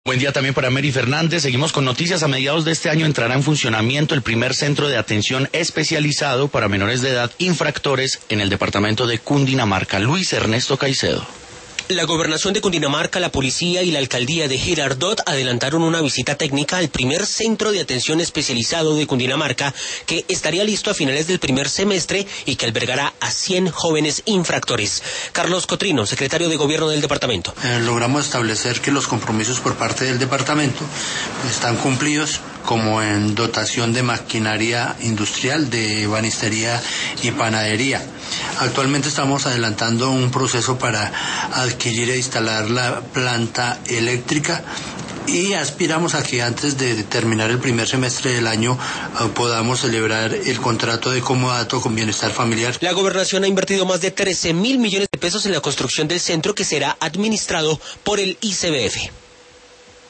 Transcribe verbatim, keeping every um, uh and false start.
Buen día también para Mary Fernández. Seguimos con noticias. A mediados de este año entrará en funcionamiento el primer centro de atención especializado para menores de edad infractores en el departamento de Cundinamarca. Luis Ernesto Caicedo. La Gobernación de Cundinamarca, la Policía y la Alcaldía de Girardot adelantaron una visita técnica al primer centro de atención especializado de Cundinamarca, que estaría listo a finales del primer semestre y que albergará a cien jóvenes infractores. Carlos Cotrino, secretario de Gobierno del departamento. Eh, logramos establecer que los compromisos por parte del departamento están cumplidos, como en dotación de maquinaria industrial, de ebanistería y panadería. Actualmente estamos adelantando un proceso para adquirir e instalar la planta eléctrica y aspiramos a que antes de terminar el primer semestre del año uh, podamos celebrar el contrato de comodato con bienestar familiar. La Gobernación ha invertido más de trece mil millones de pesos en la construcción del centro, que será administrado por el I C B F.